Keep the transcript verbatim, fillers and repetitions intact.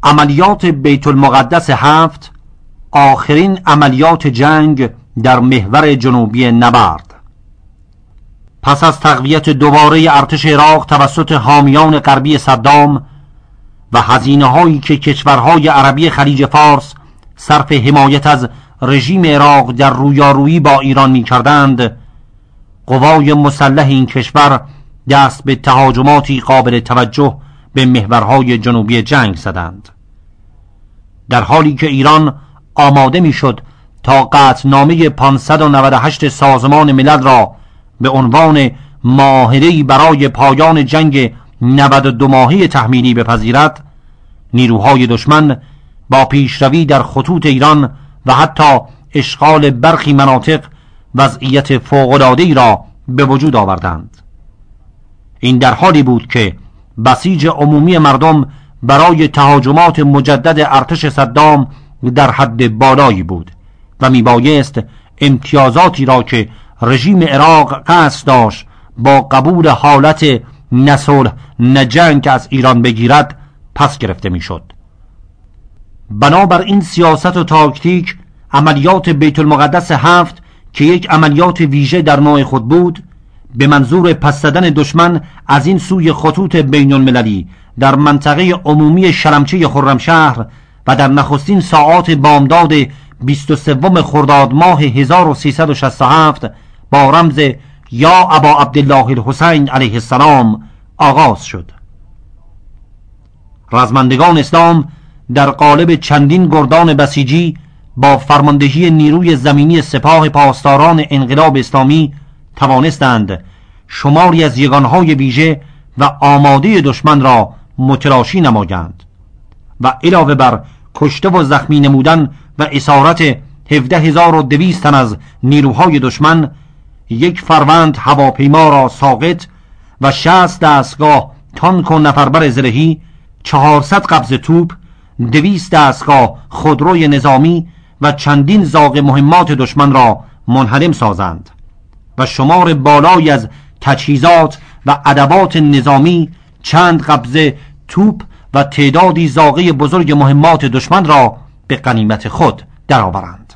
عملیات بیت المقدس هفت آخرین عملیات جنگ در محور جنوبی نبرد. پس از تقویت دوباره ارتش عراق توسط حامیان غربی صدام و هزینه هایی که کشورهای عربی خلیج فارس صرف حمایت از رژیم عراق در رویارویی با ایران می کردند، قوای مسلح این کشور دست به تهاجماتی قابل توجه به محورهای جنوبی جنگ زدند. در حالی که ایران آماده می شد تا قطعنامه پانصد و نود و هشت سازمان ملل را به عنوان معاهده‌ای برای پایان جنگ نود و دو ماهه تحمیلی بپذیرد، نیروهای دشمن با پیشروی در خطوط ایران و حتی اشغال برخی مناطق وضعیت فوق‌العاده‌ای را به وجود آوردند. این در حالی بود که بسیج عمومی مردم برای تهاجمات مجدد ارتش صدام در حد بالایی بود و میبایست امتیازاتی را که رژیم عراق قصد داشت با قبول حالت نه صلح نه جنگ از ایران بگیرد پس گرفته میشد. بنابر این سیاست و تاکتیک، عملیات بیت المقدس هفت که یک عملیات ویژه در نوع خود بود، به منظور پس زدن دشمن از این سوی خطوط بین المللی در منطقه عمومی شلمچه خرمشهر و در نخستین ساعات بامداد بیست و سوم خرداد ماه هزار و سیصد و شصت و هفت با رمز یا ابا عبدالله الحسین علیه السلام آغاز شد. رزمندگان اسلام در قالب چندین گردان بسیجی با فرماندهی نیروی زمینی سپاه پاسداران انقلاب اسلامی توانستند شماری از یگانهای ویژه و آماده دشمن را متلاشی نمایند و علاوه بر کشته و زخمی نمودن و اسارت هفده هزار و دویست تن از نیروهای دشمن، یک فروند هواپیما را ساقط و شصت دستگاه تانک و نفربر زرهی، چهارصد قبض توپ، دویست دستگاه خودروی نظامی و چندین زاغ مهمات دشمن را منهدم سازند و شمار بالایی از تجهیزات و ادوات نظامی، چند قبضه توپ و تعدادی زاغه بزرگ مهمات دشمن را به غنیمت خود درآورند.